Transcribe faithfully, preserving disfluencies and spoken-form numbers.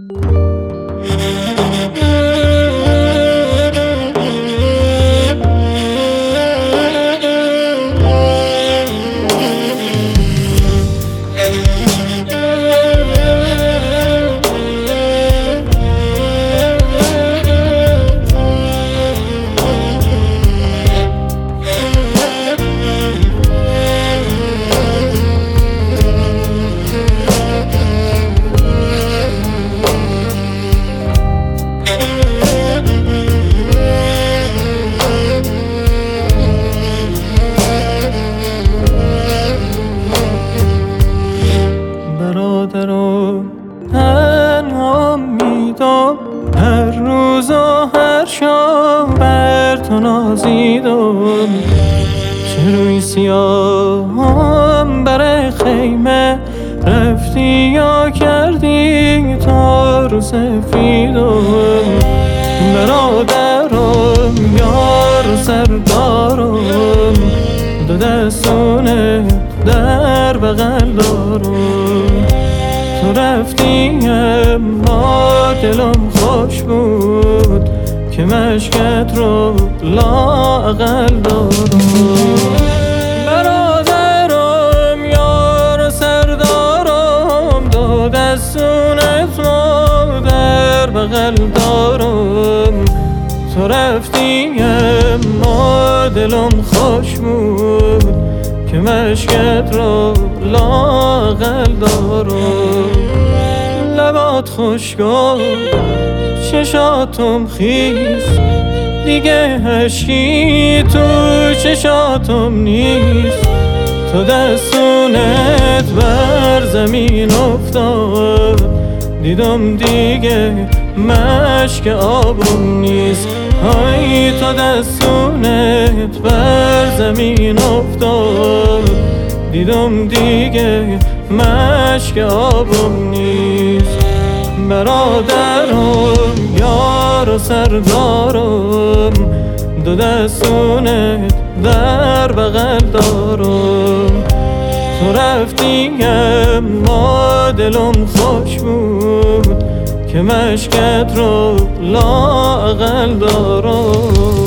برادران تنها میدم، هر روز و هر شب بر تو نازیدم. چه روی سیاهم بر خیمه رفتی یا کردی تا رو سفیدم. برادرم یار سردارم، دو دستونه در بغل دارم. تو رفتی اما دلم خوش بود که مشکت رو لااقل دارم. برادرم یار سردارم، دو دستونت رو در بغل دارم. تو رفتی اما دلم خوش بود که مشکت رو لااقل دارم. لبات خوشگاه، چشاتم خیس، دیگه اشکی تو چشاتم نیست. تو دستونت بر زمین افتاد، دیدم دیگه مشک آبم نیست. های تو دستونت بر زمین افتاد، دیدم دیگه مشک آبم نیست. برادرم یار سردارم، دو دستونت در بغل دارم. تو رفتی اما دلم خوش بود که مشکت رو لااقل دارم.